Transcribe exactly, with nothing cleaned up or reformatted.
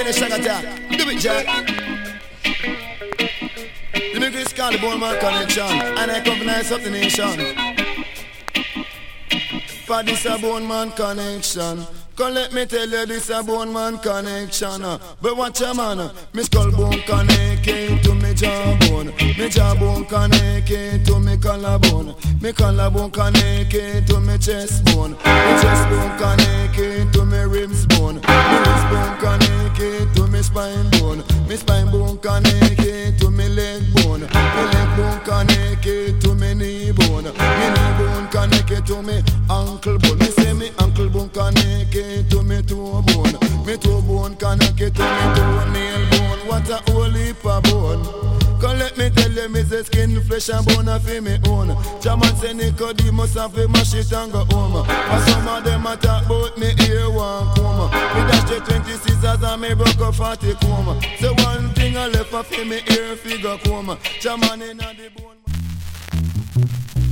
minute, Shagata. Do it, Jack. The music is called the Bone Man Connection, and I come from nice up the nation. For this a Bone Man Connection. Come let me tell you this a Bone Man Connection. But watch your man, me skull bone connected to me jawbone, me jawbone connected to me collarbone, me collarbone connected to me chest bone, me chest bone connected to me ribs bone, me ribs bone connected to me spine bone, me spine bone connected to me leg bone, me leg bone connected to me knee bone, me knee bone connected to me ankle bone. Me say me ankle bone connected to me toe bone, me toe bone connected to me toe nail bone. What a whole heap of bone. Come let me tell you, me say skin, flesh and bone a fi me own. Jaman say Nicodemus a fi mash it and go home. But some of them a talk about me ear one comb. Me dash the twenty scissors and me broke up forty comb. So one thing I left a fi me ear figure comb. Jaman inna the bone.